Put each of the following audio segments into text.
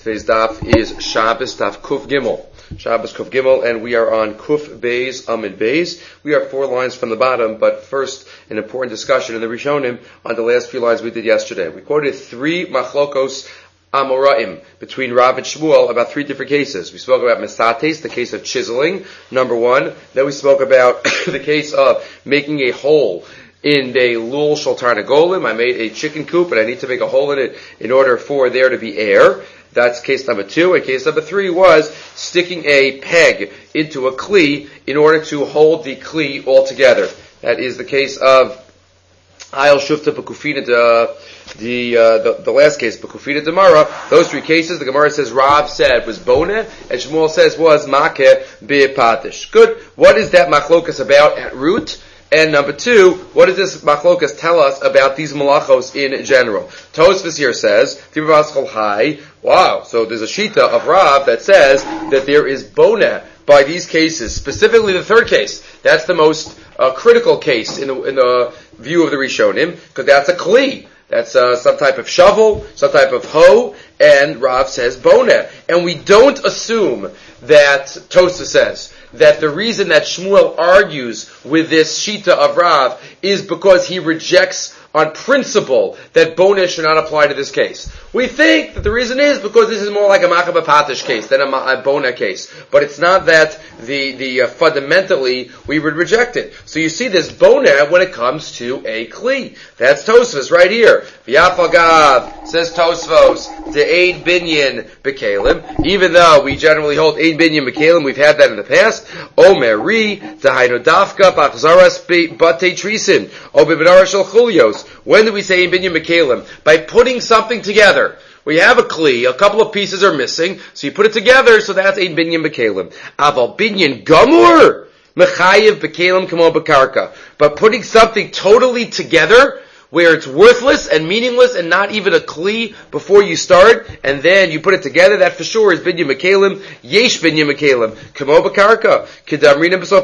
Today's daf is Shabbos daf Kuf Gimel. Shabbos Kuf Gimel, and we are on Kuf Beis Amid Beis. We are 4 lines from the bottom, but first, an important discussion in the Rishonim on the last few lines we did yesterday. We quoted 3 machlokos Amoraim between Rav and Shmuel about 3 different cases. We spoke about Mesates, the case of chiseling, number 1. Then we spoke about the case of making a hole in a lul shaltar negolim. I made a chicken coop, and I need to make a hole in it in order for there to be air. That's case number 2. And case number 3 was sticking a peg into a kli in order to hold the kli all together. That is the case of Ayel Shufta B'Kufina, the last case, B'Kufina Demara. Those 3 cases, the Gemara says Rav said was Boneh, and Shmuel says was Makeh B'Patish. Good. What is that machlokas about at root? And number 2, what does this machlokas tell us about these malachos in general? Tosfos here says, wow, so there's a shita of Rav that says that there is boneh by these cases, specifically the 3rd case. That's the most critical case in the view of the Rishonim, because that's a kli. That's some type of shovel, some type of hoe, and Rav says boneh. And we don't assume that Tosfos says that the reason that Shmuel argues with this shita of Rav is because he rejects on principle that boneh should not apply to this case. We think that the reason is because this is more like a makeh b'patish case than a boneh case. But it's not that the fundamentally we would reject it. So you see this boneh when it comes to a kli. That's Tosfos right here. V'yafagav, says Tosfos, the Ein Binyan B'Kalim. Even though we generally hold Ein Binyan B'Kalim, we've had that in the past. Omeri, Zahainu Dafka, Bachzaras Bate Trisin, Obebenara Shel Chulios. When do we say Ein Binyan B'Kalim? By putting something together. We have a kli, a couple of pieces are missing, so you put it together, so that's Ein Binyan B'Kalim. Aval Binyan Gamur, Mechayev B'Kalim Kamo B'Karka. But putting something totally together, where it's worthless and meaningless and not even a kli before you start, and then you put it together, that for sure is binyan mekalim, yesh binyan mekalim, kamo b'karka, kedamrina b'so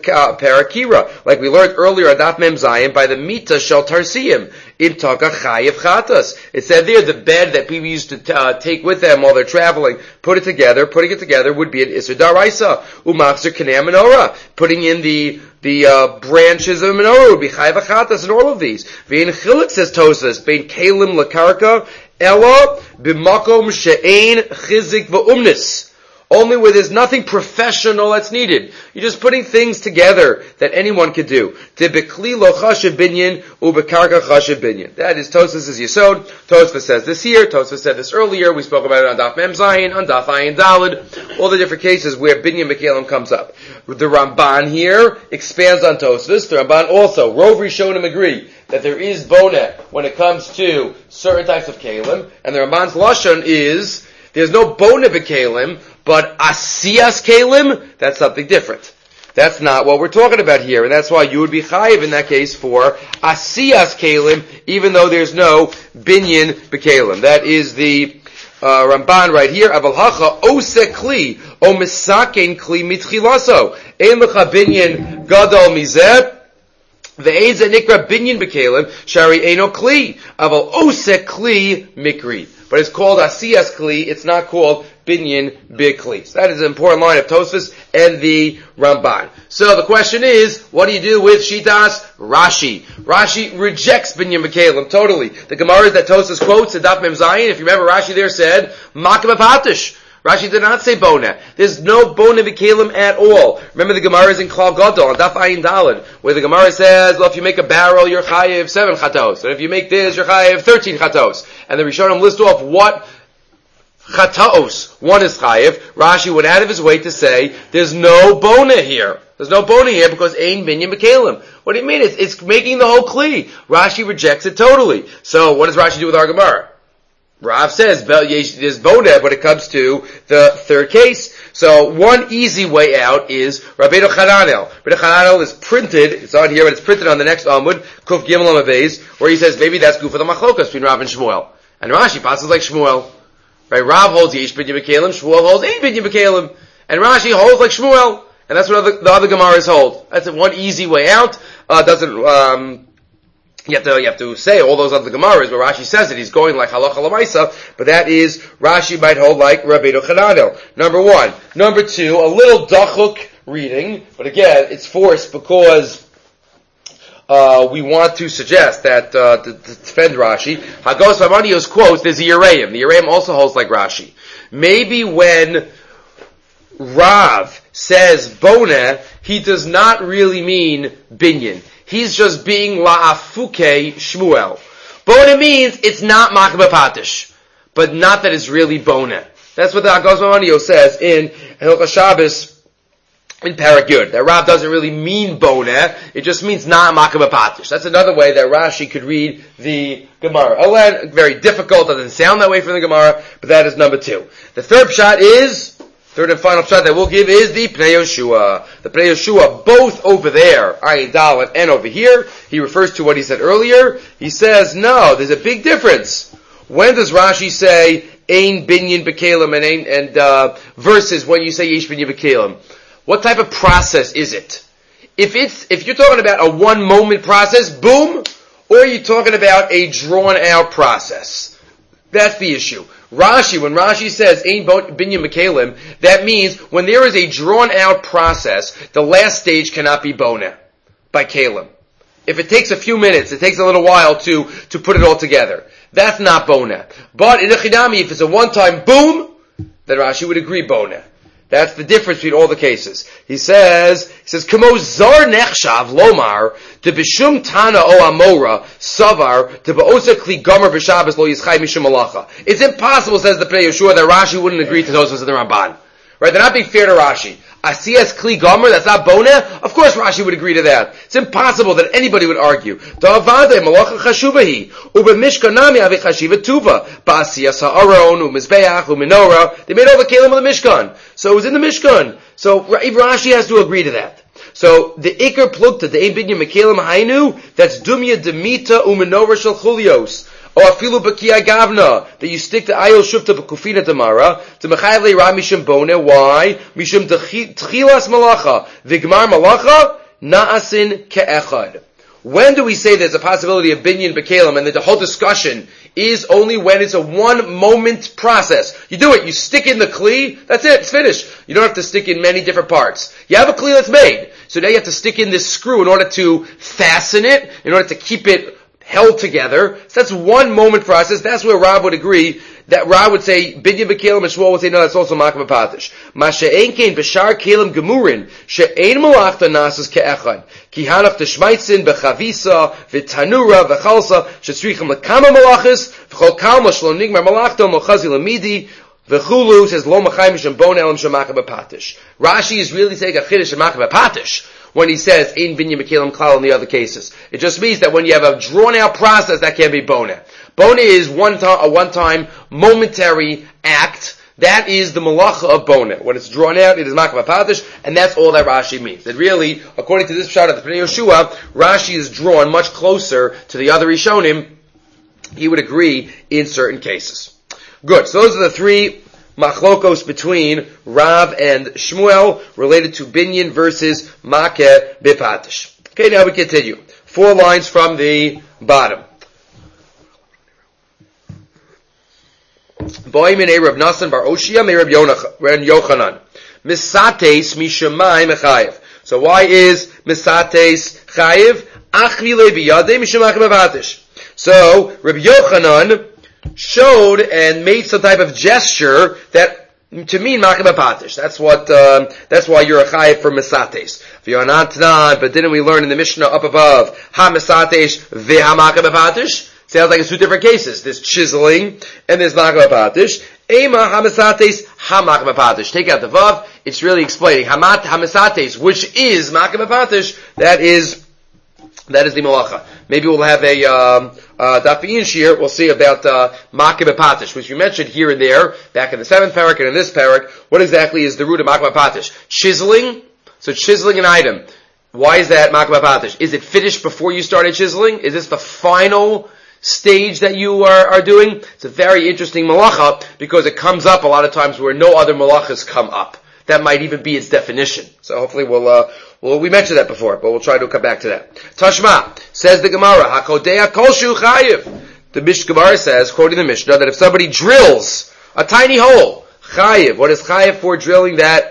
parakira, like we learned earlier at Daf Mem Zayin, by the mita shel tarsiyim, im taka chayev chatas. It said there, the bed that people used to take with them while they're traveling, putting it together would be an isur daraisa, umachzer kanei menorah, putting in the branches of a menorah would be chayev chatas, and all of these. Vein chilik, says Tosfos, bein kalim lakarka, ela b'makom she'ein chizik v'umnis. Only where there's nothing professional that's needed. You're just putting things together that anyone could do. Tibikli lo chashiv binyan, ubekarka chashiv binyan. That is Tosfos' yesod. Tosfos says this here. Tosfos said this earlier. We spoke about it on Daf Mem Zayin, on Daf Ayin Daled. All the different cases where binyan b'kalim comes up. The Ramban here expands on Tosfos. The Ramban also, Rov Rishonim agree that there is boneh when it comes to certain types of kalim. And the Ramban's lashon is, there's no boneh b'kalim, but asiyas kalim, that's something different. That's not what we're talking about here, and that's why you would be chayiv in that case for asiyas kalim, even though there's no binyan b'kalim. That is the Ramban right here. Aval hacha ose kli o misaken kli mitchilaso ein lecha binyan gadol mizeh ve'ezeh nikra binyan b'kalim shari eino kli aval ose kli mikri. But it's called asiyas kli. It's not called binyan b'kli. So that is an important line of Tosfos and the Ramban. So the question is, what do you do with shitas Rashi? Rashi rejects binyan b'kalim totally. The Gemara that Tosfos quotes in Daf Mem Zayin, if you remember, Rashi there said makeh b'patish. Rashi did not say boneh. There's no boneh b'kalim at all. Remember the Gemara is in Klal Gadol, on Daf Ayin Daled, where the Gemara says, well, if you make a barrel, you're chayev 7 chatos. And if you make this, you're chayev 13 chatos. And the Rishonim list off what chataos one is chayev. Rashi went out of his way to say, there's no boneh here. There's no boneh here because ein binyan b'kalim. What do you mean? It's making the whole kli. Rashi rejects it totally. So what does Rashi do with our Gemara? Rav says there's boneh when it comes to the 3rd case. So one easy way out is Rabbeinu Chananel. Rabbeinu Chananel is printed, it's on here, but it's printed on the next Amud, Kuf Gimel Amud Beis, where he says maybe that's good for the machlokas between Rav and Shmuel. And Rashi passes like Shmuel. Right? Rav holds yesh binyan b'kalim, Shmuel holds ein binyan b'kalim. And Rashi holds like Shmuel. And that's what the other Gemaras hold. That's one easy way out. Doesn't You have to say all those other Gemaras where Rashi says it. He's going like halacha l'maisa, but that is Rashi might hold like Rabbeinu Chananel. Number one. Number two, a little dachuk reading, but again, it's forced because we want to suggest that to defend Rashi. Hagos Maimonides quotes there's a Yereim. The Yereim also holds like Rashi. Maybe when Rav says Boneh, he does not really mean binyan. He's just being la'afuke Shmuel. Boneh means it's not makbeh patish, but not that it's really boneh. That's what the Hagos Maimonides says in Hilchos Shabbos in Perek Yud. That Rav doesn't really mean boneh; it just means not makbeh patish. That's another way that Rashi could read the Gemara. Again, very difficult. Doesn't sound that way from the Gemara, but that is number two. The third and final shot that we'll give is the Pnei Yoshua. The Pnei Yoshua, both over there, Ayin Dalet, and over here, he refers to what he said earlier. He says, no, there's a big difference. When does Rashi say, Ein binyan b'kelim, and versus when you say Yesh binyan b'kelim? What type of process is it? If you're talking about a one moment process, boom, or are you talking about a drawn out process? That's the issue. Rashi, when Rashi says Ein binyan b'kelim, that means when there is a drawn out process, the last stage cannot be boneh by kelim. If it takes a few minutes, it takes a little while to put it all together. That's not boneh. But in a chidami, if it's a one-time boom, then Rashi would agree boneh. That's the difference between all the cases. He says, Kamo zar nechshav lomar, de bishum tana o amora, savar, de ba'osa kli gomer b'shabbos lo yischai mishum malacha. It's impossible, says the Pnei Yoshua, that Rashi wouldn't agree to those of the Ramban. Right? They're not being fair to Rashi. Asiyas kli gomer, that's not boneh? Of course Rashi would agree to that. It's impossible that anybody would argue. Da'avade malacha chashuvahi, u'b'mishkanami avi chashiva tuva, ba'asiyas ha'aron, u'mizbeach, u'menorah. They made all the kelim of the Mishkan. So it was in the Mishkan. So Rashi has to agree to that. So the Iker Plukta, the Ein binyan b'kelim hainu, that's dumya demita u'menorah shel chulios. Or afilu b'kiyah gavna, that you stick to ayol shufta b'kufina damara, to mechayev le'ra mishum boneh. Why? Mishum tchilas malacha, v'gmar malacha, na'asin ke'echad. When do we say there's a possibility of binyan b'kelim, and that the whole discussion is only when it's a one moment process? You do it, you stick in the kli, that's it, it's finished. You don't have to stick in many different parts. You have a kli that's made, so now you have to stick in this screw in order to fasten it, in order to keep it held together. So that's one moment process. That's where Rav would agree. That Rav would say binyan b'kelim, and Shmuel would say no, that's also makbeh patish. Ma she'ein kein b'shar kelim gemurin she'ein malachta nasas ke'echad ki hanach teshmaitzin b'chavisa v'tanura v'chalsa shetzrichim lekama malachis v'chol kalma shlo nigmar malachta mochazi lamidi v'chulu says lo machayim misham boneh elam shemakbeh patish. Rashi is really saying a chiddush of makbeh patish when he says Ein binyan b'kelim klal in the other cases. It just means that when you have a drawn out process, that can be boneh. Boneh is a one-time momentary act. That is the malacha of boneh. When it's drawn out, it is makbeh patish, and that's all that Rashi means. That really, according to this pshat of the Pnei Yoshua, Rashi is drawn much closer to the other Rishonim. He would agree in certain cases. Good. So those are the three machlokos between Rav and Shmuel related to binyan versus makeh b'patish. Okay, now we continue. 4 lines from the bottom. Boim in Rav Nasan bar Oshia, Rav Yochanan. Misates mishamai mechayev. So why is misates chayev? Achvi leviyade mishamach b'patish. So Rav Yochanan showed and made some type of gesture that to mean makbeh patish. That's why you're a chayev for misates. But didn't we learn in the Mishnah up above ha misates veha makbeh patish? Sounds like it's 2 different cases. There's chiseling and there's makbeh patish. Ema ha misates ha makbeh patish. Take out the vav. It's really explaining ha misates, which is makbeh patish. That is the malacha. Maybe we'll have a daf shir. We'll see about makbeh patish, which we mentioned here and there, back in the 7th parak and in this parak. What exactly is the root of makbeh patish? Chiseling. So chiseling an item. Why is that makbeh patish? Is it finished before you started chiseling? Is this the final stage that you are doing? It's a very interesting malacha because it comes up a lot of times where no other malachas come up. that might even be its definition. So hopefully we mentioned that before, but we'll try to come back to that. Tashma, says the Gemara, Hakodea Kolshu Chayiv. The Gemara says, quoting the Mishnah, that if somebody drills a tiny hole, Chayiv, what is Chayiv for drilling that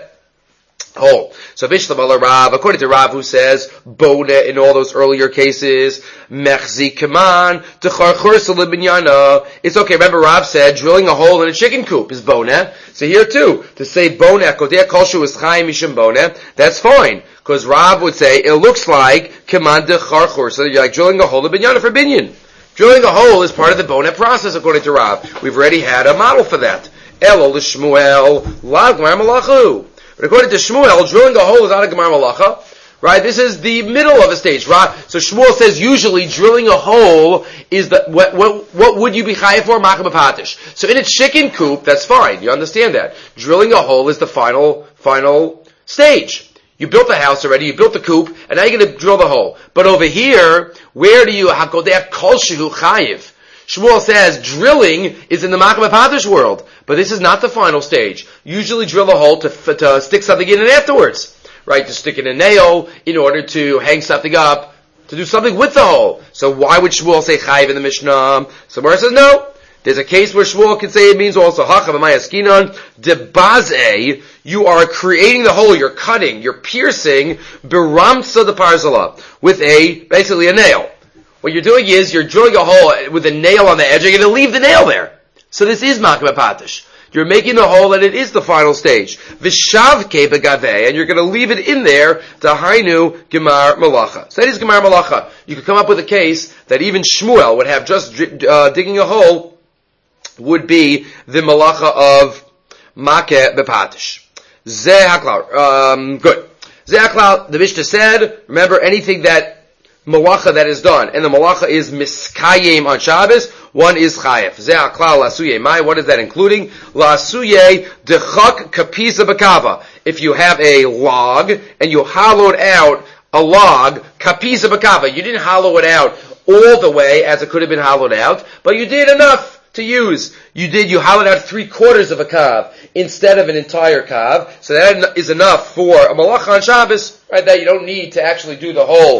hole? So Vishlam Rav, according to Rav, who says Bona in all those earlier cases, Mechzi Kaman, Techarchursa Libinyana. It's okay. Remember, Rav said drilling a hole in a chicken coop is Bona. So here too, to say Bona, Kodea Kolshu is Chayim Mishim Bona, that's fine. Because Rav would say it looks like Kaman Techarchursa, you're like drilling a hole in Binyana for Binyan. Drilling a hole is part of the Bona process, according to Rav. We've already had a model for that. Elo L'Shmuel, Lagmar Malachu. But according to Shmuel, drilling a hole is not a Gemar Malacha, right? This is the middle of a stage, right? So Shmuel says usually drilling a hole is what would you be chayav for? Macham Patish. So in a chicken coop, that's fine. You understand that. Drilling a hole is the final stage. You built the house already, you built the coop, and now you're going to drill the hole. But over here, where do you hakodeh kol shehu chayiv? Shmuel says drilling is in the Macham Patish world, but this is not the final stage. Usually drill a hole to stick something in it afterwards, right? To stick in a nail in order to hang something up, to do something with the hole. So why would Shmuel say chayiv in the Mishnah? Somewhere says no. There's a case where Shmuel can say it means also hachav amayaskinon debaze. You are creating the hole, you're cutting, you're piercing beramsa the parzala with basically a nail. What you're doing is you're drilling a hole with a nail on the edge. You're going to leave the nail there. So this is Machma Patish. You're making the hole, and it is the final stage. Vishavke begaveh, and you're going to leave it in there to Hainu Gemar Malacha. So that is Gemar Malacha. You could come up with a case that even Shmuel would have just digging a hole would be the Malacha of Makeh Bepatish. Zeh Haklal. Good. Zeh Haklal, the Mishnah said, remember anything that malacha that is done, and the malacha is miskayim on Shabbos, one is chayef. Zeh klal lasuye mai, what is that including? Lasuye dechak kapisa bakava. If you have a log, and you hollowed out a log, kapisa bakava, you didn't hollow it out all the way as it could have been hollowed out, but you did enough to use. You hollowed out 3/4 of a kav instead of an entire kav, so that is enough for a malacha on Shabbos, right, that you don't need to actually do the whole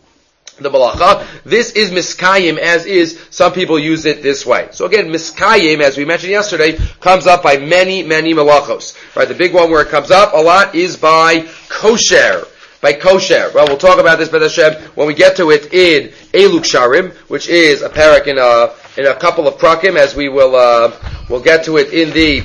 the malacha. This is miskayim, as is, some people use it this way. So again, miskayim, as we mentioned yesterday, comes up by many malachos. Right, the big one where it comes up a lot is by kosher. By kosher. Well, we'll talk about this, B'ez Hashem, when we get to it in Eluk Sharim, which is a parak in a couple of prakim, as we will, we'll get to it in the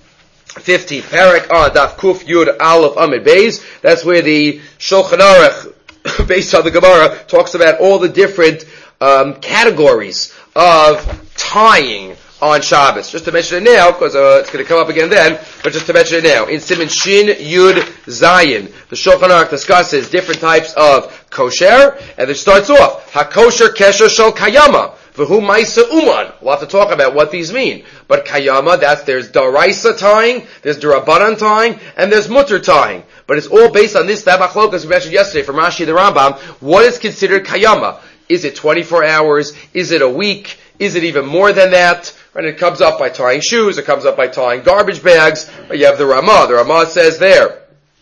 50th parak on Daf Kuf Yud Aleph Amid Beis. That's where the Shulchan Aruch, based on the Gemara, talks about all the different categories of tying on Shabbos. Just to mention it now, because it's going to come up again then, but just to mention it now. In Siman Shin Yud Zayin, the Shulchan Aruch discusses different types of kosher, and it starts off, HaKosher Kesher Shel Kayama, V'hu Maisa Uman. We'll have to talk about what these mean. But Kayama, there's Daraisa tying, there's Darabanan tying, and there's Mutter tying. But it's all based on this Tabachlokas as we mentioned yesterday from Rashi the Rambam. What is considered Kayama? Is it 24 hours? Is it a week? Is it even more than that? Right, it comes up by tying shoes, it comes up by tying garbage bags. You have the Ramah. The Ramah says there,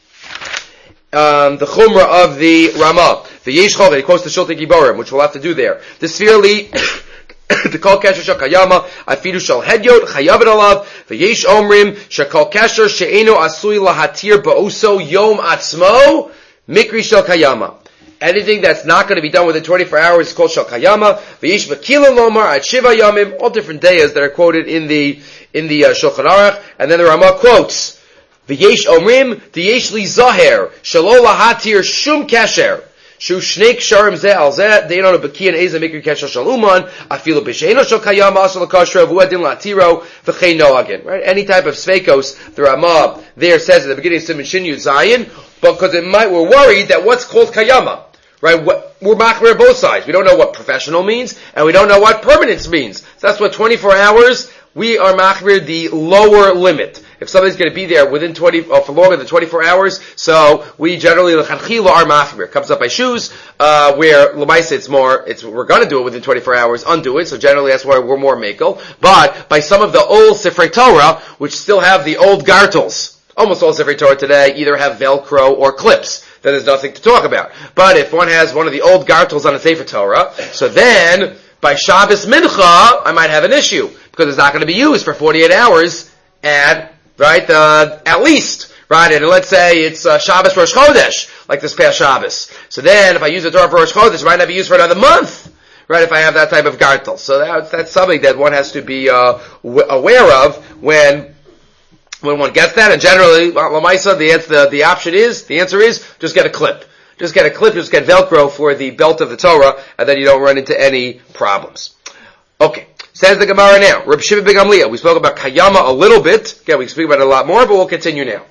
the Chumrah of the Ramah, the Yesh Chol, he quotes the Shulchan Giborim, which we'll have to do there. The Sfirli, the Kol Kesher Shel Kayama, Afidu Shel Hedyot, Chayavet Alav, the Yesh Omrim, Shekol Kesher She'eno Asui Lahatir Ba'uso Yom Atzmo, Mikri Shel Kayama. Anything that's not going to be done within 24 hours is called Shel Kayama. V'yish V'kila Lomar Ad Shiva Yamim. All different days that are quoted in the Shulchan Aruch. And then the Ramah quotes V'yesh Omrim V'yesh Li Zaher Shelo Lahatir Shum Kesher Shu Shnei Ksharim Zeh Al Zeh Dein On B'ki and Eza Mikri Kesher Shel Uman Afilu B'Sheino Shel Kayama Asal L'Kashra V'Uadin Latiro V'Chei Noagin. Right? Any type of Sveikos, the Ramah there says at the beginning of Siman Shin Yud Zayin, because we're worried that what's called Kayama, right? We're machmir both sides. We don't know what professional means, and we don't know what permanence means. So that's what 24 hours, we are machmir the lower limit. If somebody's going to be there within for longer than 24 hours, so we generally, l'chadchila, are machmir. Comes up by shoes, where l'maisa we're going to do it within 24 hours, undo it, so generally that's why we're more makel. But by some of the old Sifrei Torah, which still have the old gartels, Almost all Sefer Torah today either have Velcro or clips. Then there's nothing to talk about. But if one has one of the old gartels on a Sefer Torah, so then by Shabbos Mincha, I might have an issue because it's not going to be used for 48 hours at least. Right, and let's say it's Shabbos Rosh Chodesh, like this past Shabbos. So then, if I use the Torah for Rosh Chodesh, it might not be used for another month. Right, if I have that type of gartel. So that's something that one has to be aware of when one gets that. And generally, Lamaisa, the answer is just get a clip. Just get Velcro for the belt of the Torah, and then you don't run into any problems. Okay. Says the Gemara now. Reb Shimon ben Gamliel. We spoke about Kayama a little bit. Again, we speak about it a lot more, but we'll continue now.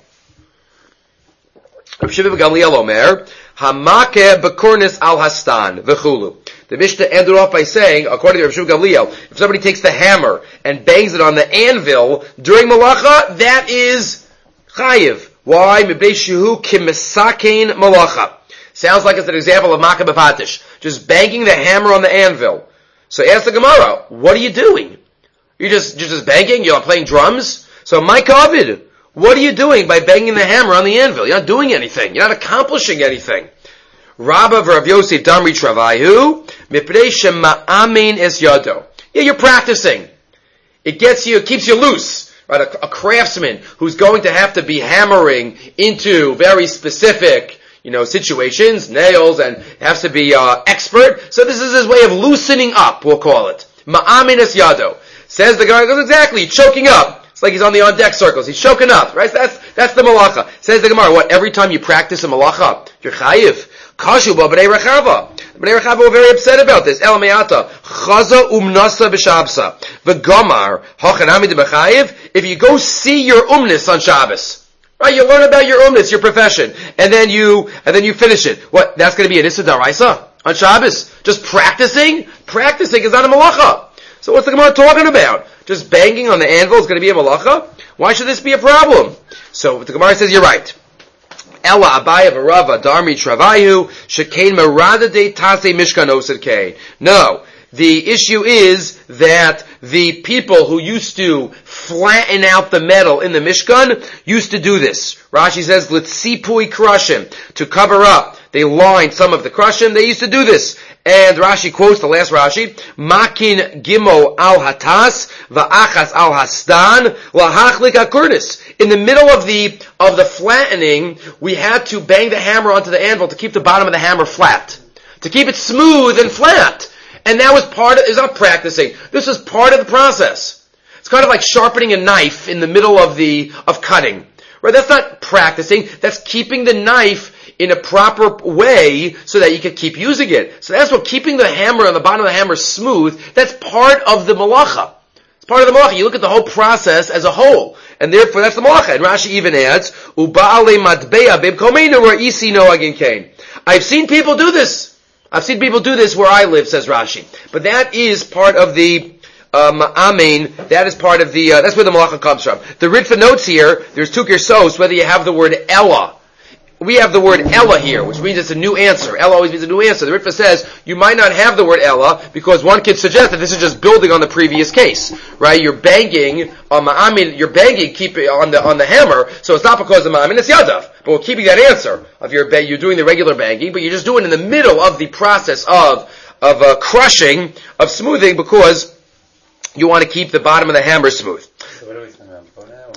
Reb Shimon ben Gamliel Omer, Hamake bekornis al hastan v'chulu. The Mishnah ended off by saying, according to Reb Shimon ben Gamliel, if somebody takes the hammer and bangs it on the anvil during malacha, that is chayiv. Why? Mibnei shehu kimesakein malacha. Sounds like it's an example of Makeh b'patish. Just banging the hammer on the anvil. So ask the Gemara, what are you doing? You're just banging? You're playing drums? So my Kovid, what are you doing by banging the hammer on the anvil? You're not doing anything. You're not accomplishing anything. Rabba v'Rav Yosef Damri Travayu, mipnei shema'amin es yado. Yeah, you're practicing. It keeps you loose. Right? A craftsman who's going to have to be hammering into very specific situations, nails, and has to be expert. So this is his way of loosening up, we'll call it. Ma'amin es yado. Says the guy, exactly, choking up. It's like he's on the on-deck circles. He's choking up, right? That's the malacha. Says the Gemara, what, every time you practice a malacha, you're chayiv? Kashu ba b'nei Rechava. B'nei Rechava were very upset about this. El me'ata. Chaza umnasa b'shabsa. V'gamar. Hachanami de b'chayiv. If you go see your umnis on Shabbos, right, you learn about your umnis, your profession, and then you finish it. What? That's going to be an Issa Daraisa on Shabbos? Just practicing? Practicing is not a malacha. So what's the Gemara talking about? Just banging on the anvil is going to be a malacha? Why should this be a problem? So the Gemara says you're right. Ella Abaya v'Rava Darmi Travayu Shekain Merada de Tase Mishkan Osed Kain. No. The issue is that the people who used to flatten out the metal in the Mishkan used to do this. Rashi says, L'tzipui Krashim, to cover up. They lined some of the Krashim, they used to do this. And Rashi quotes the last Rashi, Makin Gimo al Hatas, Va'achas al Hastan, Lahachlik Akurnis. In the middle of the flattening, we had to bang the hammer onto the anvil to keep the bottom of the hammer flat. To keep it smooth and flat. And that was it's not practicing. This is part of the process. It's kind of like sharpening a knife in the middle of cutting. Right? That's not practicing. That's keeping the knife in a proper way so that you can keep using it. So that's what keeping the hammer on the bottom of the hammer smooth, that's part of the malacha. It's part of the malacha. You look at the whole process as a whole. And therefore that's the malacha. And Rashi even adds, Uba'ale matbeya b'mkomeinu ra'isi noagin kain. I've seen people do this. Where I live, says Rashi. But that is part of the ma'amin. That is part of the. That's where the malacha comes from. The Ritva notes here. There's two gersos. Whether you have the word ella, we have the word ella here, which means it's a new answer. Ella always means a new answer. The Ritva says you might not have the word ella because one could suggest that this is just building on the previous case, right? You're banging on ma'amin. You're banging, keep it on the hammer. So it's not because of ma'amin. It's yadav. But we're keeping that answer of you're doing the regular banging, but you're just doing it in the middle of the process of crushing, of smoothing, because you want to keep the bottom of the hammer smooth. So what are we talking about?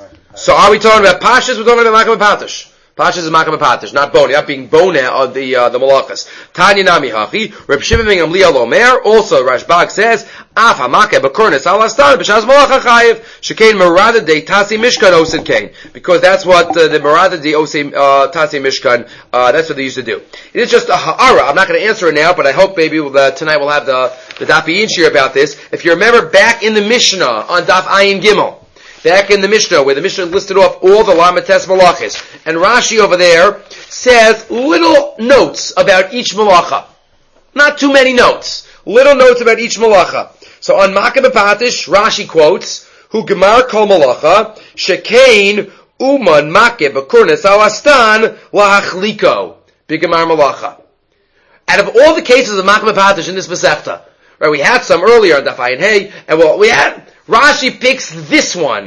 So are we talking about pashas? We're talking about makeh b'patish. Pashas is makeh b'patish, not bone, not being bone of the malachas. Tanya nami hachi, Reb Shimon ben Gamliel Omer, also Rashbag says, Af hamakeh b'kornis al astan b'shas malacha chayiv, shekein merada de tasi mishkan osid kain. Because that's what the merada de tasi mishkan, that's what they used to do. It is just a ha'ara. I'm not going to answer it now, but I hope maybe tonight we'll have the Daf Ayin shir about this. If you remember back in the Mishnah on Daf Ayin Gimel, back in the Mishnah, where the Mishnah listed off all the Lamates Malachis. And Rashi over there says little notes about each Malacha. Not too many notes. Little notes about each Malacha. So on Makeh b'Patish, Rashi quotes, Hu Gemar Kol Malacha, Shekain Uman Makeh b'Kurnes Al Astan Lahachliko. B'Gemar Malacha. Out of all the cases of Makeh b'Patish in this Masechta, right, we had some earlier on Daf Ayin Hey, and we had Rashi picks this one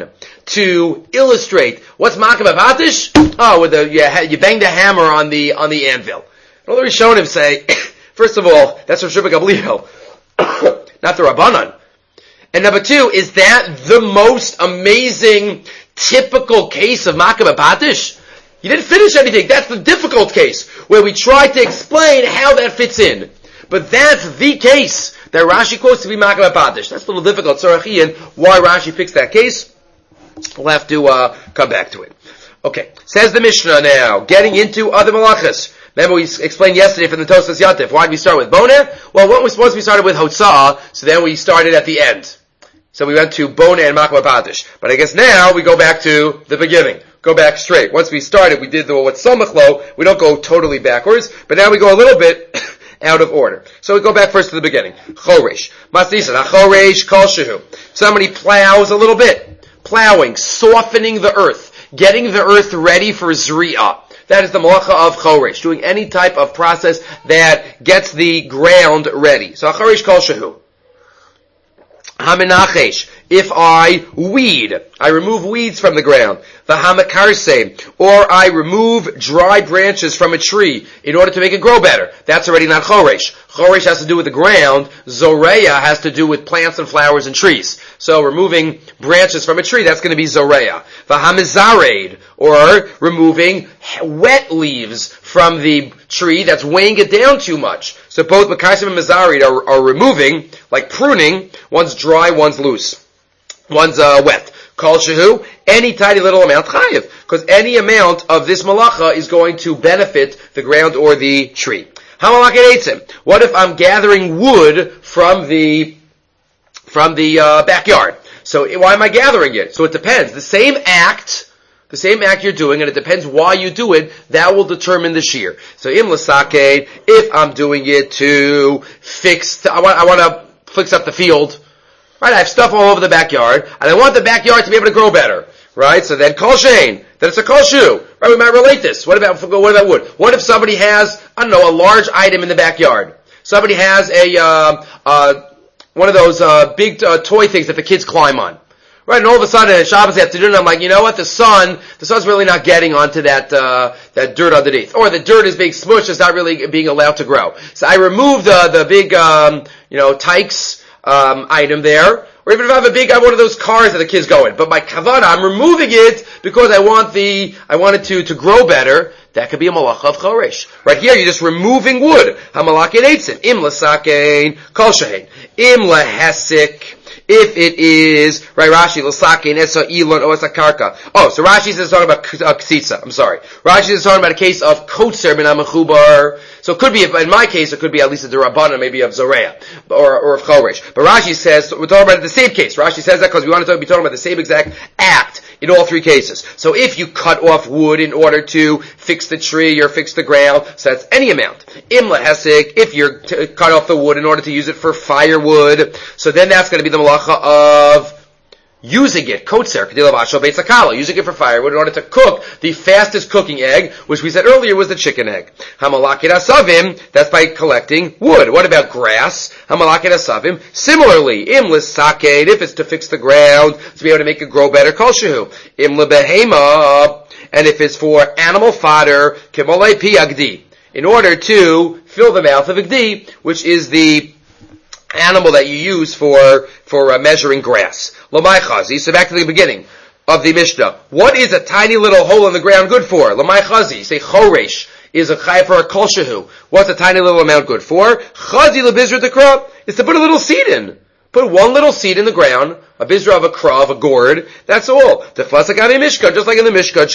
to illustrate. What's Makam Patish? Oh, you bang the hammer on the anvil. All the Rishonim say, first of all, that's Rosh Gamliel, not the Rabbanan. And number two, is that the most amazing, typical case of Makam Patish? You didn't finish anything. That's the difficult case, where we try to explain how that fits in. But that's the case that Rashi quotes to be Makam Patish. That's a little difficult, Sarachian, why Rashi picks that case. We'll have to come back to it. Okay, says the Mishnah now, getting into other malachas. Remember we explained yesterday from the Tosfos Yatif, why did we start with Boneh? Well, what was supposed to be started with Hotzah, so then we started at the end. So we went to Boneh and Makam Patish. But I guess now we go back to the beginning. Go back straight. Once we started, we did the what Samachlo. We don't go totally backwards, but now we go a little bit out of order. So we go back first to the beginning. Choresh. Masnisan. Choresh kol shehu. Somebody plows a little bit. Plowing, softening the earth, getting the earth ready for Zri'ah. That is the malacha of choresh, doing any type of process that gets the ground ready. So choresh kol shehu. Hamenachesh, if I weed, I remove weeds from the ground. The hamakarse, or I remove dry branches from a tree in order to make it grow better. That's already not choresh. Choresh has to do with the ground. Zoreya has to do with plants and flowers and trees. So removing branches from a tree, that's going to be zoreya. The hamizared, or removing wet leaves from the tree that's weighing it down too much. So both makarsim and mizared are removing, like pruning. One's dry, one's loose. One's wet. Kol shehu, any tiny little amount, chayiv. Because any amount of this malacha is going to benefit the ground or the tree. Hamalak eitzim. What if I'm gathering wood from the backyard? So why am I gathering it? So it depends. The same act you're doing, and it depends why you do it, that will determine the shear. So im l'saked, if I'm doing it to I want to fix up the field, right? I have stuff all over the backyard, and I want the backyard to be able to grow better, right? So then kol shein, then it's a kol shu, right? We might relate this. What about wood? What if somebody has, a large item in the backyard? Somebody has one of those big toy things that the kids climb on. Right, and all of a sudden, Shabbos afternoon, I'm like, you know what? The sun's really not getting onto that dirt underneath. Or the dirt is being smushed, it's not really being allowed to grow. So I remove the big, Tykes, item there. Or even if I have one of those cars that the kids go in. But my kavanah, I'm removing it because I want it to grow better. That could be a malacha of choresh. Right here, you're just removing wood. Hamalakin eitzim. Im lasakein, kol shein. Im lahesik. If it is, right, Rashi, l'sakein, esa ilon, o esa karka. Oh, so Rashi says talking about ksitza. I'm sorry. Rashi is talking about a case of kotzer min ha-mechubar. So it could be, in my case, it could be at least a derabbanan, maybe of zoreya, or of choresh. But Rashi says, we're talking about the same case. Rashi says that because we want to be talking about the same exact act in all three cases. So if you cut off wood in order to fix the tree or fix the ground, so that's any amount. Im lahesik, if you're cut off the wood in order to use it for firewood, so then that's going to be the malacha of using it, kotzer, using it for firewood in order to cook the fastest cooking egg, which we said earlier was the chicken egg. Hamalakid asavim, that's by collecting wood. What about grass? Hamalakid asavim. Similarly, im l'saked, if it's to fix the ground, to be able to make it grow better, kol shehu. Im lebehema, and if it's for animal fodder, kimolei piagdi, in order to fill the mouth of agdi, which is the animal that you use for measuring grass. Lamai chazi. So back to the beginning of the Mishnah. What is a tiny little hole in the ground good for? Lamai chazi. Say choresh is a chay for a kol shehu. What's a tiny little amount good for? Chazi lebizra dekra is to put a little seed in. Put one little seed in the ground, a bizra of a krav, a gourd, that's all. Just like in the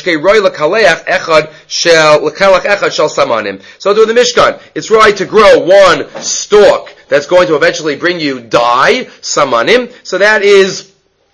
Mishkan, So do the Mishkan. It's right to grow one stalk that's going to eventually bring you dye, samanim. So that is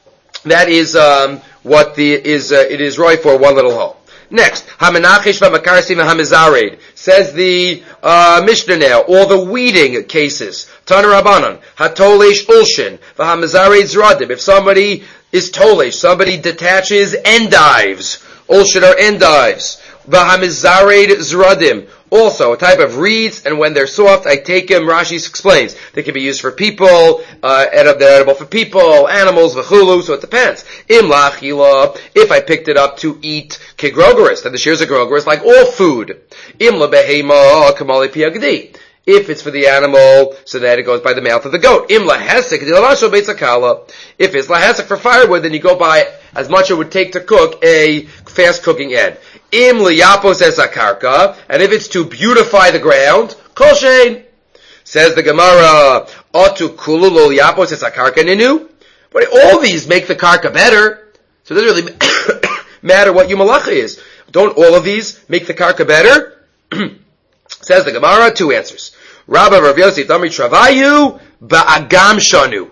what it is right for one little hole. Next, hamenachish v'makarsim v'hamizared, says the Mishnah now, all the weeding cases. Tana Rabbanan, hatolesh ulshin v'hamizared zradim. If somebody is tolesh, somebody detaches endives. Ulshin are endives. V'hamizared zradim. Also, a type of reeds, and when they're soft, I take them, Rashi explains. They can be used for people, they're edible for people, animals, v'chulu, so it depends. Im la'achila, if I picked it up to eat kegrogeris, then the shears are grogeris, like all food. Im la'behema, kamali piagdi. If it's for the animal, so that it goes by the mouth of the goat. Im lahesek, if it's lahesek for firewood, then you go by as much it would take to cook a fast cooking egg. Im liyapos es akarka, and if it's to beautify the ground, kol shein. Says the Gemara, otu kulu lo liyapos es akarka ninu. But all these make the karka better, so it doesn't really matter what your malacha is. Don't all of these make the karka better? Says the Gemara, two answers. Rabba Rav Yossi Tamri Travayu Ba'agam Shanu.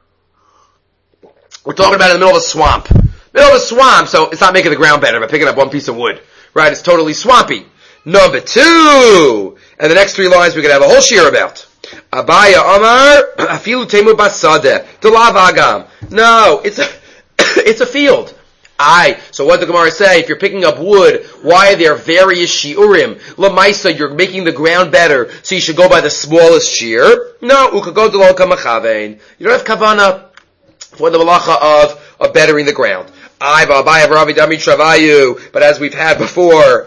We're talking about in the middle of a swamp. Middle of a swamp, so it's not making the ground better by picking up one piece of wood. Right, it's totally swampy. Number two. And the next three lines we could have a whole shir about. Abaya Amar Afilu Temu Basade Delav Agam. No, it's a field. So what the Gemara say, if you're picking up wood, why are there various shiurim? Lamaisa, you're making the ground better, so you should go by the smallest shear. No, ukago delo kamachavein. You don't have kavana for the malacha of bettering the ground. But as we've had before,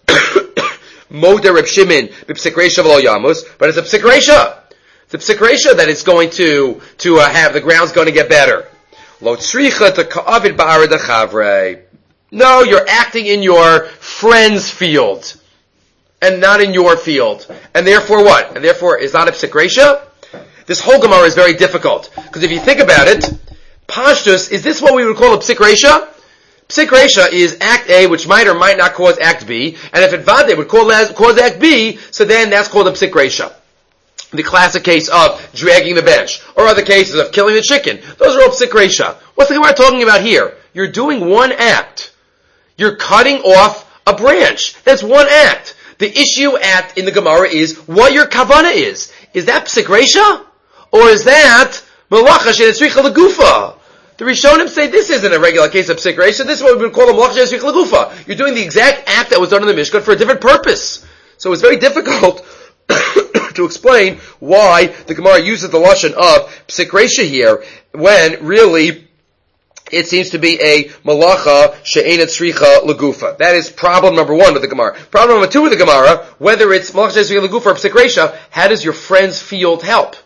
Moder Reb Shimon, b'psikresha v'lo yamus, but it's a psikresha. It's a psikresha that it's going to have, the ground's going to get better. Lo tzricha to ka'avid ba'ara dechavre. No, you're acting in your friend's field, and not in your field. And therefore what? And therefore, is not a psikresha? This whole Gemara is very difficult. Because if you think about it, Pashtus, is this what we would call a psikresha? Psikresha is Act A, which might or might not cause Act B, and if it vade would cause Act B, so then that's called a psikresha. The classic case of dragging the bench, or other cases of killing the chicken. Those are all psikresha. What's the Gemara talking about here? You're doing one act. You're cutting off a branch. That's one act. The issue in the Gemara is what your kavana is. Is that psikresha? Or is that malacha shenetzricha legufa? The Rishonim say this isn't a regular case of psikresha. This is what we would call a malacha shenetzricha legufa. You're doing the exact act that was done in the Mishkan for a different purpose. So it's very difficult to explain why the Gemara uses the lashon of psikresha here, when really it seems to be a malacha she'eina tzricha legufa. That is problem number one with the Gemara. Problem number two with the Gemara, whether it's malacha she'eina tzricha legufa or psikresha, how does your friend's field help?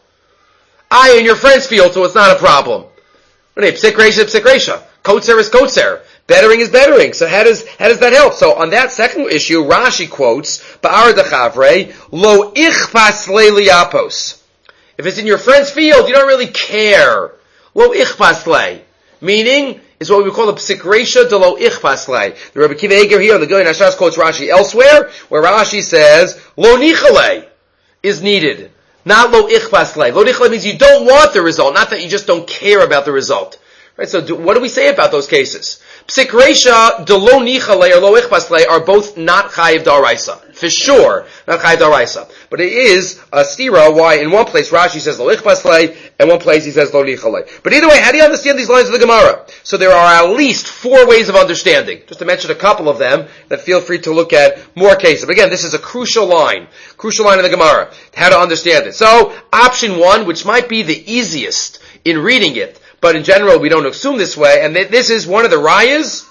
In your friend's field, so it's not a problem. Psikresha, psikresha. Kotzer is kotzer. Bettering is bettering. So how does that help? So on that second issue, Rashi quotes, Ba'ar dechavre, lo ichpas le liapos. If it's in your friend's field, you don't really care. Lo ichpas le. Meaning, is what we call a psikresha de lo ichpas le. The Rebbe Kiva Eger here on the Gilei Nashas quotes Rashi elsewhere, where Rashi says, lo nichale is needed. Not lo ichpas le. Lo nichale means you don't want the result, not that you just don't care about the result. Right, so what do we say about those cases? Psikresha, de lo nichale or lo ichpasle are both not chayiv d'oraisa. For sure, not chayiv d'oraisa. But it is a stira why in one place Rashi says lo ichpasle, and one place he says lo nichale. But either way, how do you understand these lines of the Gemara? So there are at least 4 ways of understanding. Just to mention a couple of them, that feel free to look at more cases. But again, this is a crucial line in the Gemara, how to understand it. So, option 1, which might be the easiest in reading it, but in general, we don't assume this way, and this is one of the rayas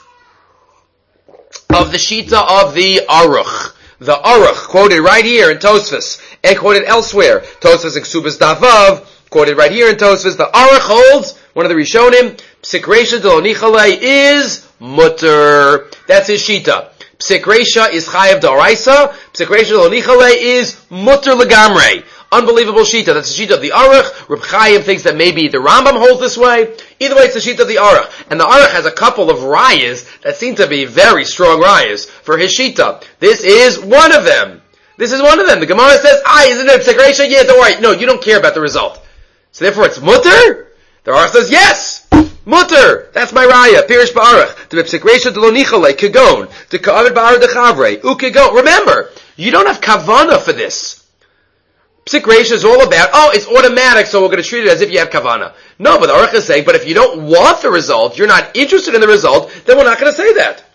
of the Shita of the Aruch. The Aruch, quoted right here in Tosfos, and quoted elsewhere. Tosfos and Ksubas Davav, quoted right here in Tosfos. The Aruch holds, one of the Rishonim, Psikresha de lo nichale is mutter. That's his Shita. Psikresha is chayav d'oraisa. Psikresha de lo nichale is mutter legamrei. Unbelievable shita. That's the shita of the Aruch. Reb Chaim thinks that maybe the Rambam holds this way. Either way, it's the shita of the Aruch. And the Aruch has a couple of rayas that seem to be very strong rayas for his shita. This is one of them. The Gemara says, isn't it psikresha? Yeah, don't worry. No, you don't care about the result. So therefore it's mutter? The Aruch says, yes! Mutter! That's my raya. Pirish ba'aruch. To be psikresha de lo nichale, kagon. To ka'avid ba'ar dechavre. Ukagon. Remember, you don't have kavana for this. Psikresha is all about, it's automatic, so we're going to treat it as if you have kavana. No, but the Aruch is saying, but if you don't want the result, you're not interested in the result, then we're not going to say that.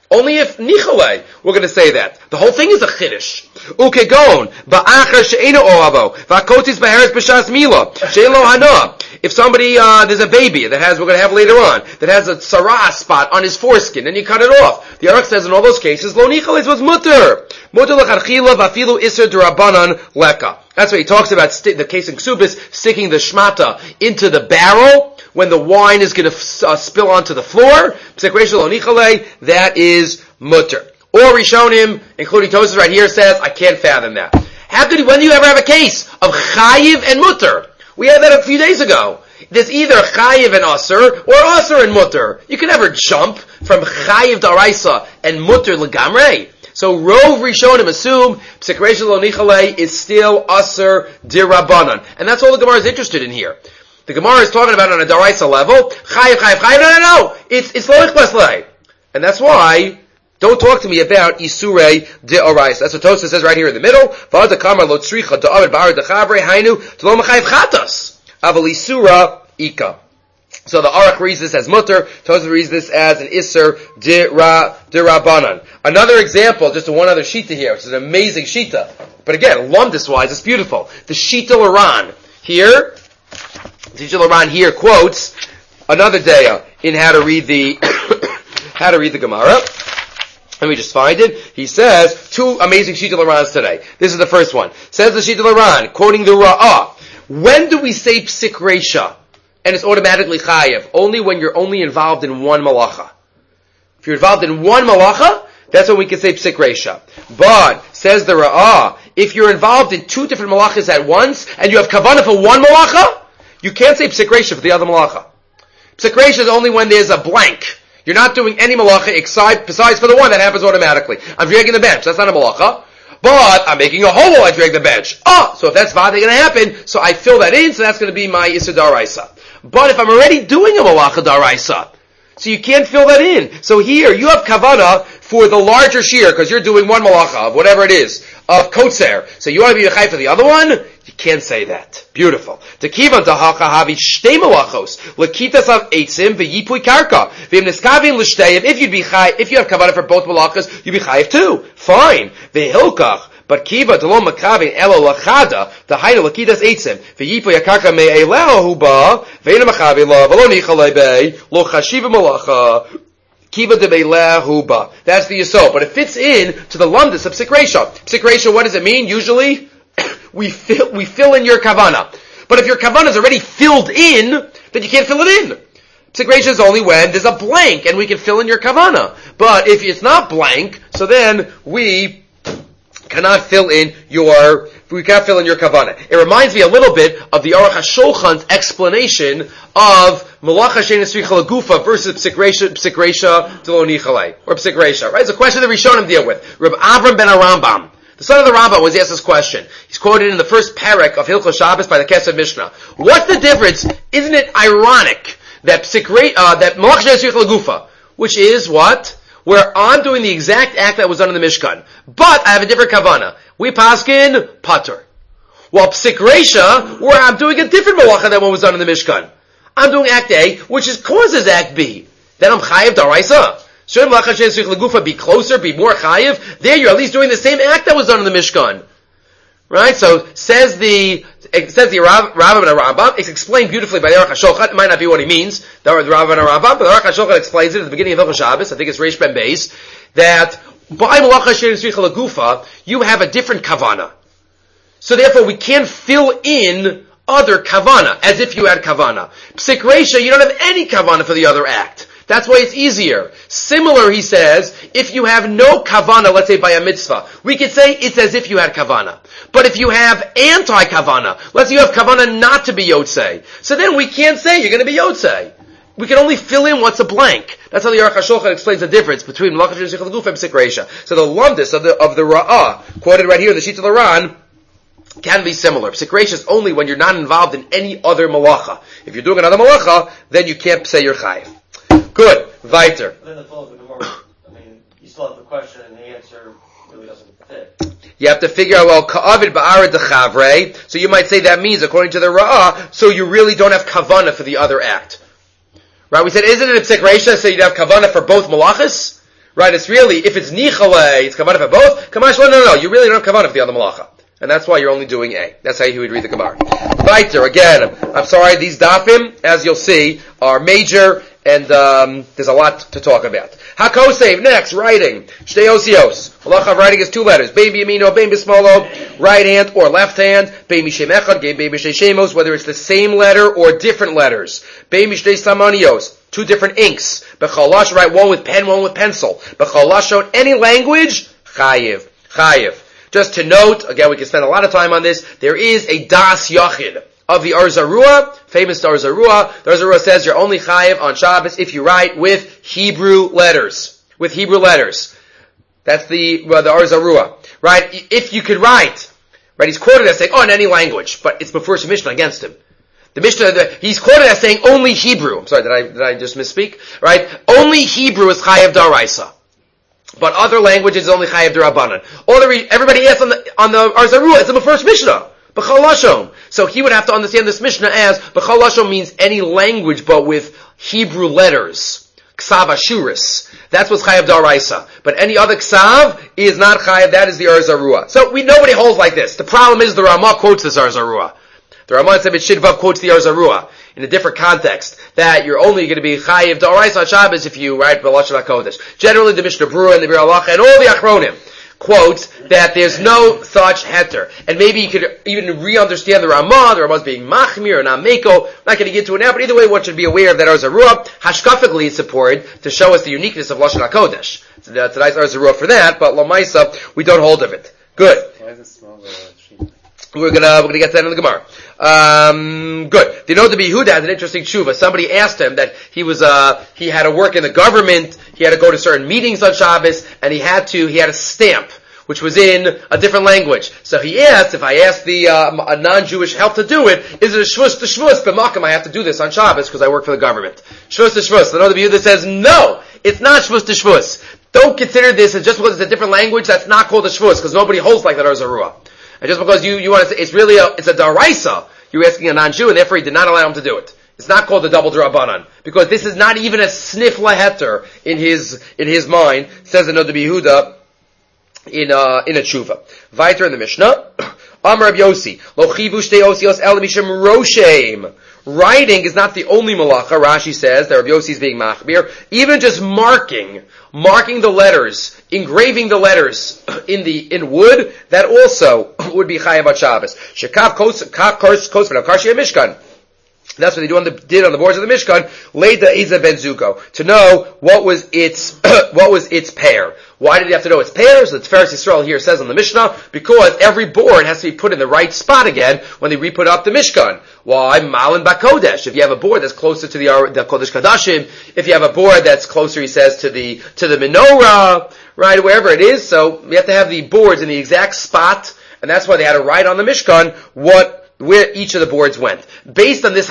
Only if nichale, we're going to say that. The whole thing is a chiddush. Ukegon, ba'achar she'ena oavo, va'kotis b'heres b'shas mila, she'elo hana. If somebody, there's a baby we're going to have later on, that has a sarah spot on his foreskin, and you cut it off. The Aruch says in all those cases, lo nichale was mutter. Mutter lecharchila v'afilu iser d'rabanan leka. That's why he talks about the case in Ksubis, sticking the shmata into the barrel when the wine is going to spill onto the floor. That is mutter. Or Rishonim, including Tosafos right here, says, I can't fathom that. When do you ever have a case of chayiv and mutter? We had that a few days ago. There's either chayiv and asr, or asr and mutter. You can never jump from chayiv d'araisa and mutter legamrei. So Rov Rishonim assume Psik Reisha Lo Nichale is still Aser Dirabanan. And that's all the Gemara is interested in here. The Gemara is talking about on a Daraisa level. Chayiv, chayiv, chayiv. No. It's Lo Nichleslei. And that's why, don't talk to me about Isurei De'oraisa. That's what Tosafos says right here in the middle. V'ad Kamar Lo Tzricha Da'avid Ba'ar De'chavre Hainu T'lo Mechayiv Chatas. Aval Isura Ika. So the Aruch reads this as mutter, Tosafos reads this as an Isser Dirabanan. Another example, just one other shita here, which is an amazing shita. But again, lumdis-wise, it's beautiful. The Shita Laran here, quotes another daya in how to read the Gemara. Let me just find it. He says, two amazing Shita Larans today. This is the first one. Says the Shita Laran, quoting the Ra'ah. When do we say Psik Reisha? And it's automatically chayiv, only when you're only involved in one malacha. If you're involved in one malacha, that's when we can say psik reisha. But, says the Ra'ah, if you're involved in two different malachas at once, and you have kavanah for one malacha, you can't say psik reisha for the other malacha. Psik reisha is only when there's a blank. You're not doing any malacha besides for the one that happens automatically. I'm dragging the bench, that's not a malacha. But I'm making a hole while I drag the bench. So if that's going to happen, so I fill that in, so that's going to be my Issa Daraisa. But if I'm already doing a Malacha Daraisa, so you can't fill that in. So here, you have Kavanah for the larger shear, because you're doing one Malacha, of whatever it is, of Kotzer. So you want to be a Chai for the other one? You can't say that. Beautiful. Tekivan tahacha havi shtei malachos, lakitas av eitzim v'yipui karka, v'im neskavin l'shteiv, if you have Kavanah for both Malachas, you'd be Chayiv too. Fine. V'hilkach, but kiva telo makavin elo lachada, the hainu lakitas eitzim, v'yipui akarka me'eleo huba, v'ena makavin la, v'lo nichalei bei, lo chashiva malacha, kiva de be'eleh huba. That's the yisod. But it fits in to the lumdis of Psik Reisha. Psik Reisha, what does it mean? Usually, we fill in your kavanah. But if your kavanah is already filled in, then you can't fill it in. Psik Reisha is only when there's a blank and we can fill in your kavanah. But if it's not blank, so then we cannot fill in your kavanah. It reminds me a little bit of the Aruch HaShulchan's explanation of Malacha She'ein Tzricha Lagufa versus Psik Reisha D'lo Nichalei, or Psik Reisha. Right? It's a question that Rishonim deal with. Reb Avram ben Arambam, the son of the Rambam, was asked this question. He's quoted in the first parak of Hilchos Shabbos by the Kesef Mishnah. What's the difference? Isn't it ironic that that Malacha She'ein Tzricha Lagufa, which is what? Where I'm doing the exact act that was done in the Mishkan, but I have a different kavanah. We paskin patur. While Psik Reisha, where I'm doing a different malacha than what was done in the Mishkan. I'm doing act A, which causes act B. Then I'm chayiv daraisa. Shouldn't malacha she'ein tzricha lagufa be closer, be more chayiv? There you're at least doing the same act that was done in the Mishkan. Right? So says the Rambam and Rambam. It's explained beautifully by the Aruch HaShulchan. It might not be what he means, the Rambam and Rambam, but the Aruch HaShulchan explains it at the beginning of Hilchos Shabbos. I think it's Reish Ben Beis, that by Malacha She'ein Tzricha Lagufa, you have a different kavanah. So therefore, we can't fill in other kavanah as if you had kavanah. Psik Reisha, you don't have any kavanah for the other act. That's why it's easier. Similar, he says, if you have no kavanah, let's say by a mitzvah, we could say it's as if you had kavanah. But if you have anti-kavanah, let's say you have kavanah not to be yotzei, so then we can't say you're going to be yotzei. We can only fill in what's a blank. That's how the Aruch HaShulchan explains the difference between Malacha She'ein Tzricha Lagufa and Psik Reisha. So the lumdis of the Ra'ah, quoted right here in the Shita Laran, can be similar. Psik Reisha is only when you're not involved in any other malacha. If you're doing another malacha, then you can't say you're chayiv. Good. Weiter. Then the follow-up of the Gemara, you still have the question and the answer really doesn't fit. You have to figure out, well, ka'avid ba'ara dechavre, so you might say that means, according to the Ra'ah, so you really don't have kavanah for the other act. Right? We said, isn't it a Psik Reisha, so you'd have kavanah for both malachas? Right, it's really, if it's nichale, it's kavanah for both. Kamash, no, you really don't have kavanah for the other malacha. And that's why you're only doing A. That's how you would read the Gemara. Weiter, again, I'm sorry, these dafim, as you'll see, are major, and there's a lot to talk about. Hakosev, next, writing. Shtei osios. Halacha of writing is 2 letters. Bein b'yamino, bein b'smalo, right hand or left hand. Bein mishem echad, bein mishtei shemos, whether it's the same letter or different letters. Bein mishtei samanios, 2 different inks. B'chalash, write one with pen, one with pencil. B'chalash, any language, chayiv. Just to note, again, we can spend a lot of time on this, there is a das yachid of the Or Zarua, famous Or Zarua. The Or Zarua says you're only chayiv on Shabbos if you write with Hebrew letters. That's the Or Zarua. Right? If you could write, right, he's quoted as saying, in any language, but it's before the Mishnah against him. The Mishnah, he's quoted as saying only Hebrew. I'm sorry, did I just misspeak? Right? Only Hebrew is chayiv daraisa. But other languages is only chayiv d'Rabbanan. Everybody asks on the Or Zarua, it's in the first Mishnah. B'chal lashon. So he would have to understand this Mishnah as B'chal lashon means any language but with Hebrew letters. Ksav Ashuris. That's what's chayiv d'Oraisa. But any other ksav is not chayiv. That is the Or Zarua. So nobody holds like this. The problem is the Ramah quotes this Or Zarua. The Ramah Tzemit Shidvav quotes the Or Zarua in a different context, that you're only going to be chayiv d'Oraisa on Shabbos if you write B'lashon HaKodesh. Generally, the Mishnah Berurah and the Bir Halacha and all the Achronim quote that there's no such heter. And maybe you could even re-understand the Ramah's being machmir or not meko. I'm not going to get to it now, but either way, one should be aware of that Or Zarua. Hashkafically, it's supported to show us the uniqueness of Lashon HaKodesh. So tonight's Or Zarua for that, but Lamaisa, we don't hold of it. Good. Why is it small sheet? We're gonna get to that in the Gemara. Good. You know, the Yehuda has an interesting tshuva. Somebody asked him that he had to work in the government, he had to go to certain meetings on Shabbos, and he had a stamp, which was in a different language. So he asked, if I ask a non-Jewish help to do it, is it a shvus to shvus? B'makam, I have to do this on Shabbos because I work for the government. Shvus to shvus. The other Yehuda says, no, it's not shvus to shvus. Don't consider this as just because it's a different language, that's not called a shvus, because nobody holds like that Or Zarua. And just because you want to say, it's a daraisa, you're asking a non-Jew, and therefore he did not allow him to do it. It's not called a double d'Rabbanan, because this is not even a sniff laheter in his mind, says another Yehuda in a tshuva. Weiter in the Mishnah, Amar Reb Yossi, Lo chivu shtei osios el mishum roshem. Writing is not the only malacha. Rashi says that Reb Yossi is being machmir. Even just marking the letters, engraving the letters in wood, that also would be chayav at Shabbos. Shekav kos karshia mishkan. That's what they did on the boards of the Mishkan. Leida Iza ben Zuko, to know what was its pair. Why did he have to know its pair? So the Tiferes Yisrael here says on the Mishnah, because every board has to be put in the right spot again when they re-put up the Mishkan. Why? Malin Bakodesh. If you have a board that's closer to the Kodesh Kadashim, if you have a board that's closer, he says, to the menorah, right, wherever it is, so we have to have the boards in the exact spot, and that's why they had to write on the Mishkan where each of the boards went. Based on this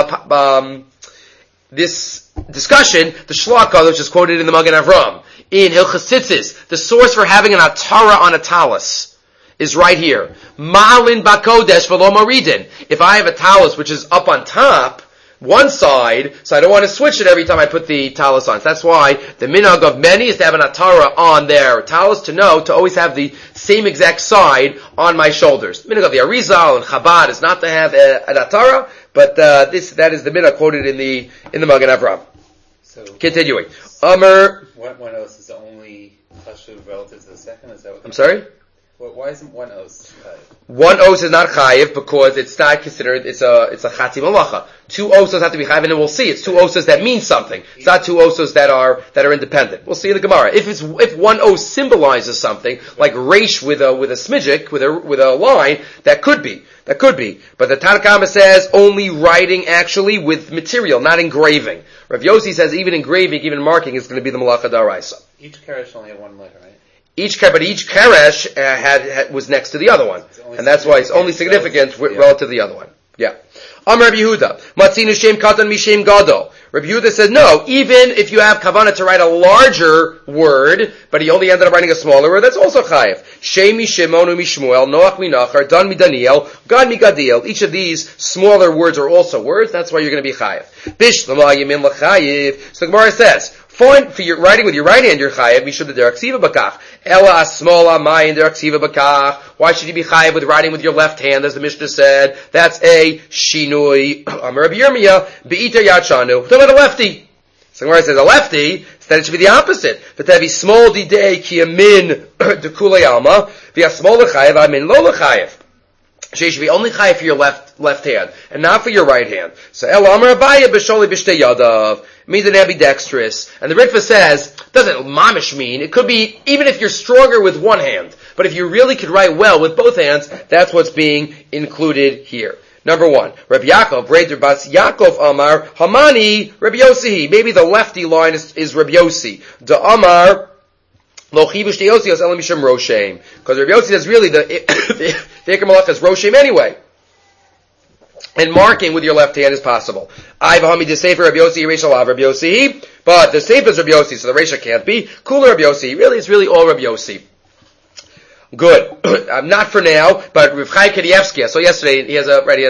this discussion, the Shlaka, which is quoted in the Magen Avram, in Hilchos Tzitzis, the source for having an atara on a talus is right here. Ma'alin bakodesh v'lo maridin. If I have a talus which is up on top, one side, so I don't want to switch it every time I put the talus on. So that's why the minhag of many is to have an atara on their talus, to always have the same exact side on my shoulders. Minhag of the Arizal and Chabad is not to have an atara, but that is the minhag quoted in the Magen Avram. So continuing, one else is the only chashuv relative to the second. Is that what? I'm sorry. Why isn't one os chayiv? One os is not chayiv because it's not considered. It's a chati malacha. 2 osos have to be chayiv, and then we'll see. It's 2 osos that mean something. It's not 2 osos that are independent. We'll see in the Gemara. If one os symbolizes something like reish with a smidjik with a line, that could be. But the Tanna Kama says only writing actually with material, not engraving. Rav Yossi says even engraving, even marking is going to be the malacha d'oraisa. Each keresh only had one letter, right? Each keresh was next to the other one, and that's why it's only significant relative to the other one. Yeah. Amar Rabbi Yehuda, Matzinu Shem Katan Mishem Gadol. Rabbi Yehuda said, no, even if you have kavanah to write a larger word, but he only ended up writing a smaller word, that's also chayiv. Shem Mishimonu Mishmuel, Noach Minachar, Dan Midaniel, Gad Migadiel. Each of these smaller words are also words, that's why you're going to be chayiv. Bishlama Yemin L'chayiv. So the Gemara says, Fine, for your writing with your right hand, you're chayev. Mishum the derek siva bakach. Ela asmola mayin derek siva bakach. Why should you be chayev with writing with your left hand, as the Mishnah said? That's a shinui. Amar Rabbi Yirmiyah beiter yad shanu. Talking about a lefty. So where it says a lefty, instead it should be the opposite. But to be small didei ki yamin dekulei alma. V'ya small lechayev amin lo lechayev. So you should be only chayev for your left hand, and not for your right hand. So El Amar Abaye b'sholi b'shtei yadav. It means an ambidextrous. And the Ritva says, doesn't mamish mean, it could be even if you're stronger with one hand. But if you really could write well with both hands, that's what's being included here. Number one, Rabbi Yaakov, Reder Bas Yaakov Amar, Hamani, Rabbi Yossi. Maybe the lefty line is Rabbi Yossi. Da Amar, Lochi b'shtei Yosios elam mishum Roshem. Because Rabbi Yossi says really the Iker Malach is Roshem anyway. And marking with your left hand is possible. I v'hami the sefer Rabbi Yossi Reish Alav Rabbi Yossi, but the sefer is Rabbi Yossi, so the Reisha can't be. Cooler Rabbi Yossi. Really, it's really all Rabbi Yossi. Good. Not for now, but Rav Chai Kedievsky. So yesterday he has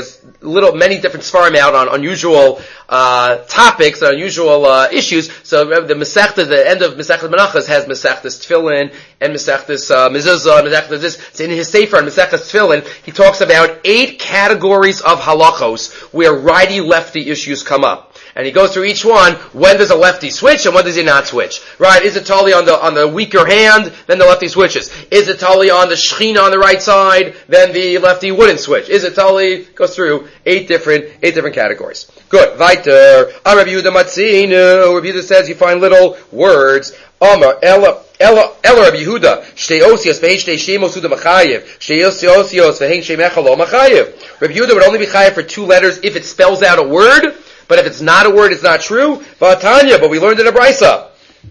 many different svarim out on unusual topics, unusual issues. So the Masechta, the end of Masechta Menachos has Masechtas Tefillin and Masechtas Mezuzah, Masechtas this. So in his sefer on Masechtas Tefillin, he talks about 8 categories of halachos where righty-lefty issues come up. And he goes through each one. When does a lefty switch and when does he not switch? Right? Is it totally on the weaker hand? Then the lefty switches. Is it totally on the shechina on the right side? Then the lefty wouldn't switch. Is it totally? Goes through 8 different categories. Good. Weiter. Rabbi Yehuda Matzinu. Rabbi Yehuda says you find little words. Amar Ella Rabbi Yehuda. Shtei osios ve'hen shtei shemos uda machayev. Shtei osios ve'hen shemecha lo machayev. Rabbi Yehuda would only be chayev for 2 letters if it spells out a word. But if it's not a word, it's not true. Vatanya, but we learned in a brisa.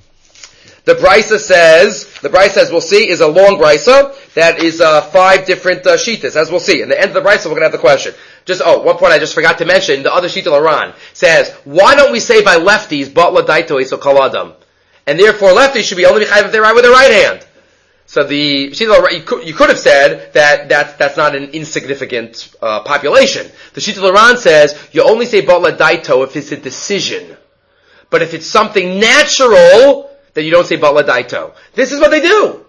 The brisa says, we'll see, is a long brisa that is 5 different shitas, as we'll see. In the end of the brisa, we're going to have the question. One point I just forgot to mention, the other shita Laran says, why don't we say by lefties, batla daito iso kol adam? And therefore lefties should be only chayav if they write with their right hand. So you could have said that's not an insignificant population. The Shita Laran says you only say Batla Daito if it's a decision. But if it's something natural, then you don't say Batla Daito. This is what they do.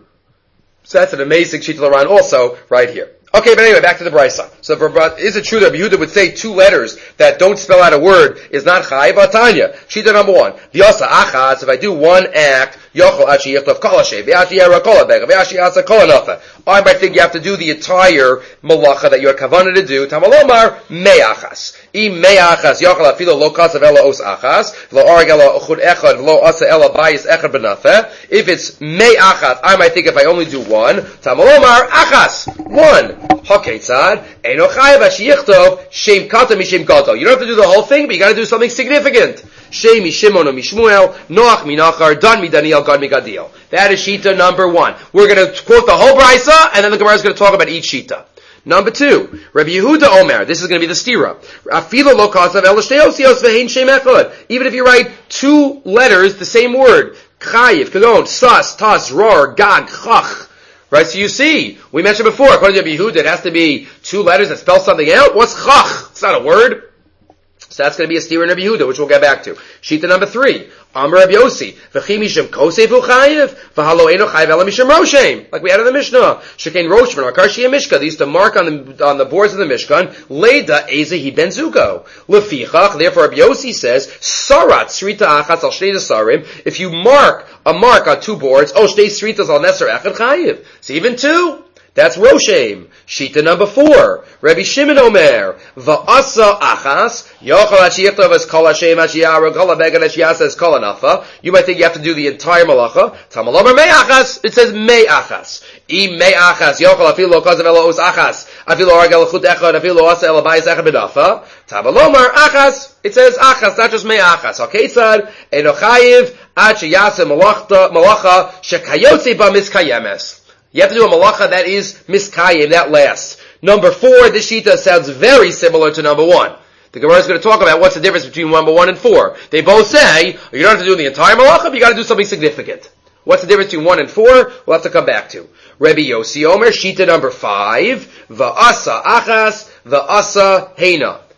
So that's an amazing Shita Laran also right here. Okay, but anyway, back to the brisa. So, is it true that Yehuda would say 2 letters that don't spell out a word is not chayiv? Tanya. Shita number 1. V'yasa achas. If I do one act, yochel achi yichtov kol hashem, v'achi yera kol habega, v'achi asa kol hanafa. I might think you have to do the entire malacha that you're kavanah to do. Tamalomar me'achas. Me'achas yochel afilo lo kasav ela os achas, lo arg ela ochud echad, lo asa ela bayis echad benafe. If it's me'achas, I might think if I only do one, tamalomar achas. 1. Haketzad, Eino Chayav Ashiyichtov, Shem Kata Mishem Kato. You don't have to do the whole thing, but you gotta do something significant. Shem Mishimon Mishmuel, Noach Minachar, Dan Midaniel, Gad Migadiel. That is Shita number 1. We're gonna quote the whole Brisa, and then the Gemara is gonna talk about each Shita. Number 2, Rabbi Yehuda Omer, this is gonna be the stira. Afilo lo kasav el shtei osios ve'hen shem echad. Even if you write 2 letters, the same word, Chayiv, Kadon, Sas, Tas, Ror, Gag, Chach. Right, so you see, we mentioned before, according to Yehuda, it has to be 2 letters that spell something out. What's chach? It's not a word. So that's going to be a steer in Rabbi Yehuda, which we'll get back to. Shita number 3. Amar Rabbi Yossi. V'chi misham kosef u'chayiv. V'halo eino chayiv ela misham roshem. Like we had in the Mishnah. Shekein rosh v'nakar shiyah mishka. They used to mark on the boards of the Mishkan. Leida ezehi ben zuko. Lefichach. Therefore Rabbi Yossi says, Sarat srita achatz al shnei desarim. If you mark a mark on 2 boards, shnei sritas al neser echad chayiv. So even 2. That's Roshem. Shita number 4. Rabbi Shimon Omer. Va'asa achas. Yochel achiyichtov es kol Hashem achiyara kol habegan achiyasa es kol hanafa. You might think you have to do the entire malacha. Tamalomer me'achas. It says me'achas. Me'achas. Yochel afilo kazav elo os achas. Afilo argel chut echad. Afilo asa ela bayis echad benafa. Tamalomer achas. It says achas, not just me'achas. Okay, tzad. Eno chayiv achiyasa malacha shekayotze ba miskayemes. You have to do a malacha that is miskayim, that lasts. Number 4, this shita sounds very similar to number 1. The Gemara is going to talk about what's the difference between number 1 and 4. They both say, you don't have to do the entire malacha, but you got to do something significant. What's the difference between 1 and 4? We'll have to come back to. Rabbi Yossi Omer, shita number 5, va'asa achas, va'asa heina.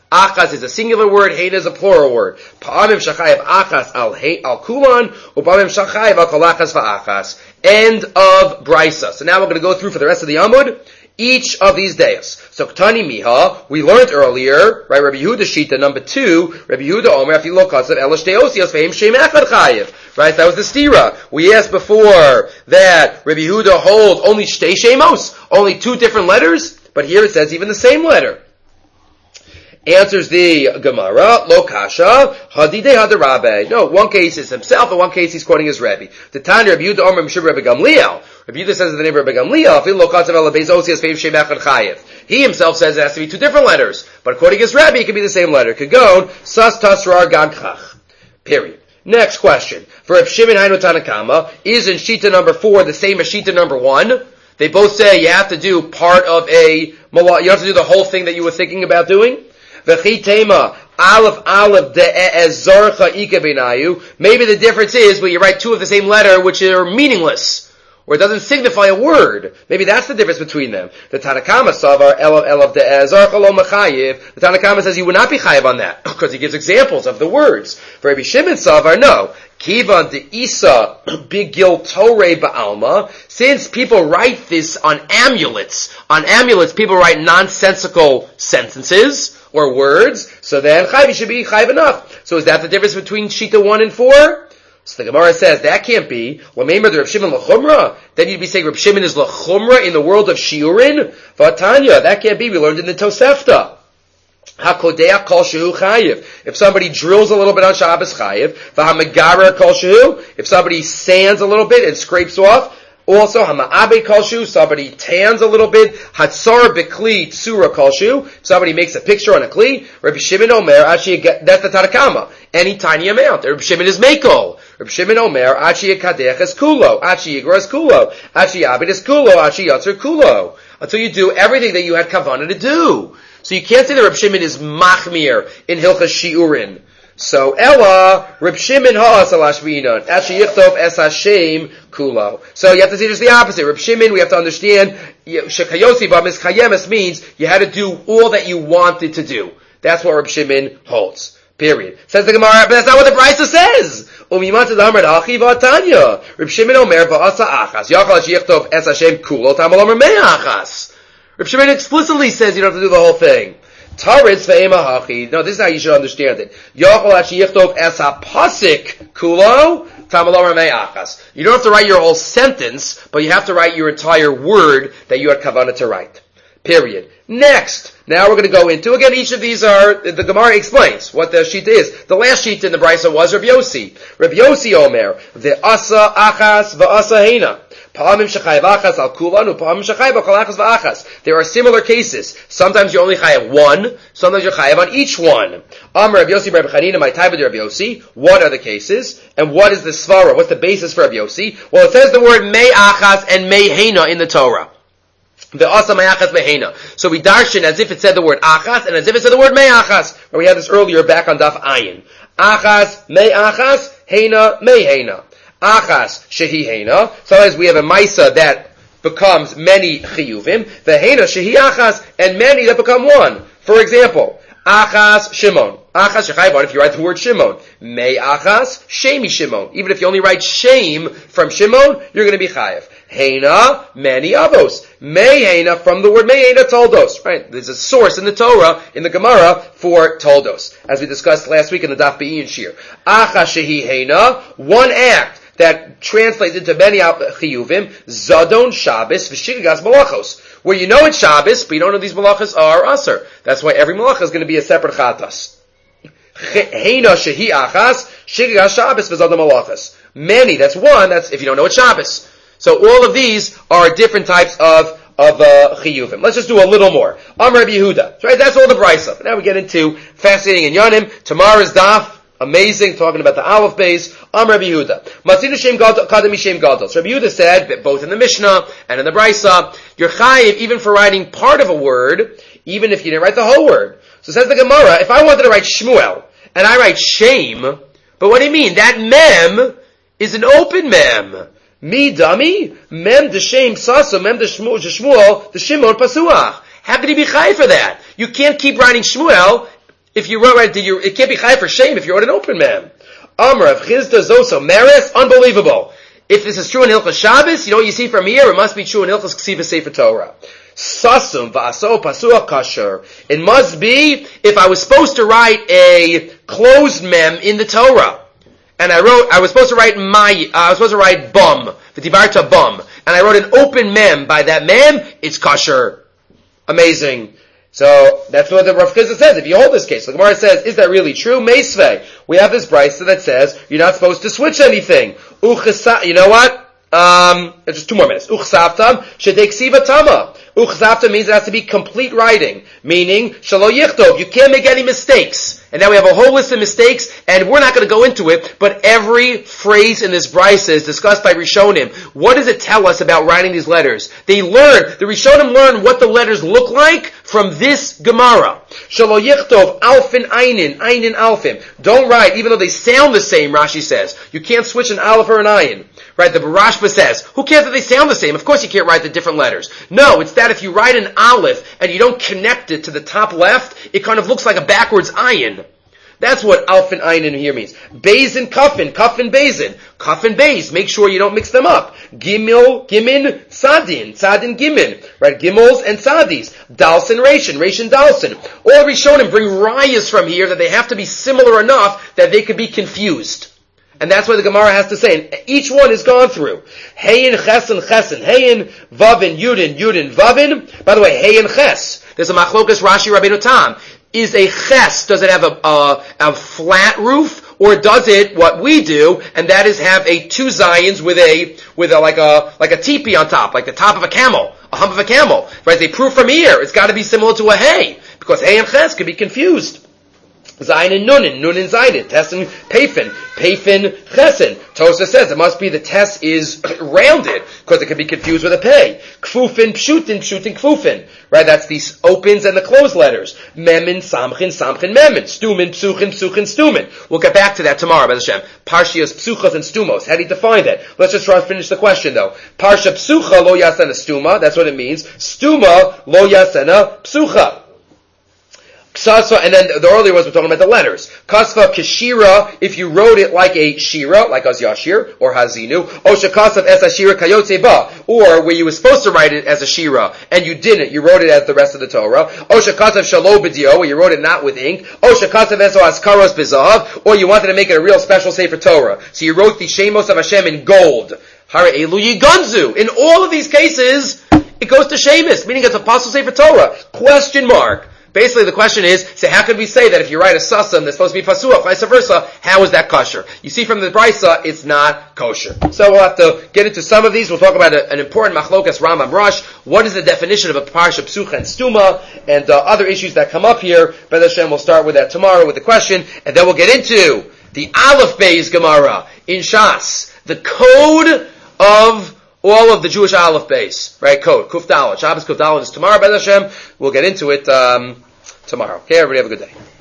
Achas is a singular word, Heina is a plural word. Pa'amim shachayev achas al kulan, upa'amim shachayev al kolachas va'achas. End of Brisa. So now we're going to go through for the rest of the Amud each of these days. So Ktani Miha, we learned earlier, right, Rabbi Yehuda Shita, number 2, Rabbi Yehuda Omer, Afilo Kasav, Ela Shtei Osios, Ve'im Shem Echad Chayev. Right, that was the stira. We asked before that Rabbi Yehuda holds only Shtei Shemos, only 2 different letters, but here it says even the same letter. Answers the Gemara, Lo Kasha, Hadidei Hadarabe. No, one case is himself, and one case he's quoting his Rebbe. The Tanya Rabbi Yehuda Omer Mishur Rabbi Gamliel. Rabbi Yehuda says in the name of Rabbi Gamliel, he himself says it has to be 2 different letters, but according to his Rebbe, it can be the same letter. Kagon, Sas Tasrar Gad Chach. Period. Next question. For Reb Shimon Hainu Tanakama, is in Shita number 4 the same as Shita number 1? They both say you have to do part of you have to do the whole thing that you were thinking about doing. V'chitema, Aleph, de'ezorcha ikebenayu. Maybe the difference is where you write 2 of the same letter, which are meaningless, or it doesn't signify a word. Maybe that's the difference between them. The Tanakama savar Elav de'ezorcha lo mechayiv. The Tanakama says you would not be chayiv on that, because he gives examples of the words. For Rabbi Shimon savar, no. Kivan de Isa bigil Toreh ba'alma. Since people write this on amulets people write nonsensical sentences or words, so then chayv should be chayv enough. So is that the difference between Shita 1 and 4? So the Gemara says that can't be. L'meimer de Reb Shimon l'chumra. Then you'd be saying Reb Shimon is l'chumra in the world of shiurin. V'atanya, that can't be. We learned in the Tosefta. HaKodeach kol shehu chayiv. If somebody drills a little bit on Shabbos chayiv. V'hamegara kol shehu. If somebody sands a little bit and scrapes off. Also, hama'abe kol shehu. Somebody tans a little bit. Hatzar bekli tsura kol shehu. Somebody makes a picture on a kli. Rabbi Shimon Omer, actually, that's the Tanakama. Any tiny amount. Rabbi Shimon is mekol. Rabbi Shimon Omer, achi yekadech es kulo. Achi yigra es kulo. Achi yabed es kulo. Achi yatzer kulo. Until you do everything that you had kavanah to do. So you can't say that Reb Shimon is machmir in Hilchas Shiurin. So Ella, Reb Shimon ha'as alashvinan. Asher yichtov es Hashem kulo. So you have to say just the opposite. Reb Shimon, we have to understand, shekayosi b'mis chayemes means you had to do all that you wanted to do. That's what Reb Shimon holds. Period. Says the Gemara, but that's not what the Brisa says. Reb Shimon omer v'asa achas. Yachal yichtov es Hashem kulo tamal omer mei achas. Reb Shimon explicitly says you don't have to do the whole thing. Taritz ve'ema hachi. No, this is how you should understand it. Yochel ashi yichtov es ha'pasik kulo tamalor me'achas. You don't have to write your whole sentence, but you have to write your entire word that you had kavanah to write. Period. Next. Now we're going to go into, again, each of these are, the Gemara explains what the Shita is. The last Shita in the Brisa was Rabbi Yossi. Rabbi Yossi Omer, ve'asa achas v'asa heina. There are similar cases. Sometimes you only chayav 1, sometimes you're chayav on each one. What are the cases? And what is the svara? What's the basis for Rabbi Yossi? Well, it says the word mei achas and mei heina in the Torah. So we darshan as if it said the word achas and as if it said the word mei achas. And we had this earlier back on Daf Ayin. Achas, mei achas, heina, mei heina. Achas shehi heina. Sometimes we have a maisa that becomes many chiyuvim. The heina shehi achas, and many that become one. For example, achas Shimon. Achas shechayvon if you write the word Shimon. Mei achas shemi Shimon. Even if you only write shame from Shimon, you're going to be chayav. Heina many avos. Mei heina from the word mei heina toldos. Right? There's a source in the Torah, in the Gemara, for toldos, as we discussed last week in the Daf Be'in Shir. Achas shehi heina, one act that translates into many chiyuvim, Zadon Shabbos v'shigagas malachos, where you know it's Shabbos, but you don't know these malachos are aser. That's why every malacha is going to be a separate chatas. Heina shehi achas, shigagas Shabbos v'zadon malachos. Many, that's one, that's if you don't know it's Shabbos. So all of these are different types of chiyuvim. Let's just do a little more. Rabbi Yehuda. Right, that's all the brisa. Now we get into fascinating inyanim. Tomorrow's daf. Amazing, talking about the Aleph base. Rabbi Yehuda. Matzinu shem gadol kadami shem gadol. So Rabbi Yehuda said, both in the Mishnah and in the Brisa, you're chayiv even for writing part of a word, even if you didn't write the whole word. So says the Gemara, if I wanted to write Shmuel, and I write shame, but what do you mean? That mem is an open mem. Mi dummy, mem de shame sasa, mem de Shmuel, the Shimon pasuach. How could he be chayiv for that? You can't keep writing Shmuel If you wrote right, it can't be chai for shame if you wrote an open mem. Amr of Chizda Zoso Meres, unbelievable. If this is true in Hilchos Shabbos, you know what you see from here? It must be true in Hilchos Ksiva Sefer Torah. Sasum v'aso pasuach kasher. It must be if I was supposed to write a closed mem in the Torah, and I was supposed to write bum, v'dibarta bum, and I wrote an open mem by that mem, it's kasher. Amazing. So that's what the Rav Chizda says. If you hold this case, the Gemara says, is that really true? Meisvei. We have this brisa that says you're not supposed to switch anything. You know what? Just 2 more minutes. Uchsavtam shedeksiva tama. Uchsavtam means it has to be complete writing, meaning shalo yichtov. You can't make any mistakes. And now we have a whole list of mistakes, and we're not going to go into it, but every phrase in this brisa is discussed by Rishonim. What does it tell us about writing these letters? The Rishonim learn what the letters look like from this Gemara. Shalo yichtov alfin einin alfim. Don't write, even though they sound the same, Rashi says. You can't switch an aleph or an ayin. Right, the Barashba says, who cares that they sound the same? Of course you can't write the different letters. No, it's that if you write an aleph and you don't connect it to the top left, it kind of looks like a backwards ayin. That's what alf and ayin in here means. Beis and kafin beis and beis. Make sure you don't mix them up. Gimel, gimin, sadin gimin. Right, gimels and sadis. Dalsin, ration dalsin. All Rishonim bring rayas from here that they have to be similar enough that they could be confused. And that's what the Gemara has to say. And each one is gone through. Heyin, chesen. Heyin, vavin, yudin, vavin. By the way, heyin, ches. There's a machlokas Rashi Rabbeinu Tam. Is a ches, does it have a flat roof? Or does it, what we do, and that is have a 2 zayins with a like a teepee on top, like the top of a camel, a hump of a camel. Right? They prove from here, it's gotta be similar to a hay. Because hay and ches could be confused. Zayin and Nunin Zayin, Tes and Pefin Chesen. Tosa says it must be the Tes is rounded, because it could be confused with a Pei. Kfufin, Pshutin, Kfufin. Right, that's these opens and the closed letters. Memin, Samchin, Memin. Stumin, Psuchin, Stumin. We'll get back to that tomorrow, B'ez Hashem. Parshias, Psuchas, and Stumos. How do you define that? Let's just try to finish the question though. Parsha Psucha, Lo Yasena Stuma, that's what it means. Stuma, Lo Yasena Psucha. Ksasa, and then the earlier ones we're talking about the letters. Kasva kashira, if you wrote it like a shira, like az yashir, or hazinu. Osha kasav es ashira kayotze ba, or where you were supposed to write it as a shira, and you didn't, you wrote it as the rest of the Torah. Osha kasav shalo b'dio, where you wrote it not with ink. Osha kasav eso askaros b'zahav, or you wanted to make it a real special sefer Torah. So you wrote the shemos of Hashem in gold. Hare elu yiganzu. In all of these cases, it goes to shemus, meaning it's a apostle sefer Torah. Question mark. Basically, the question is, so how could we say that if you write a sasam that's supposed to be pasuach, vice versa, how is that kosher? You see from the brisa, it's not kosher. So we'll have to get into some of these. We'll talk about an important machlokas Rambam Rosh. What is the definition of a parsha psucha and stuma, and other issues that come up here. B'ez Hashem, we'll start with that tomorrow with the question, and then we'll get into the Aleph Beis Gemara in Shas, the code of all of the Jewish Aleph Beis, right? Code, Kuf Dalet. Shabbos Kuf Dalet is tomorrow, B'ez Hashem. We'll get into it tomorrow. Okay, everybody have a good day.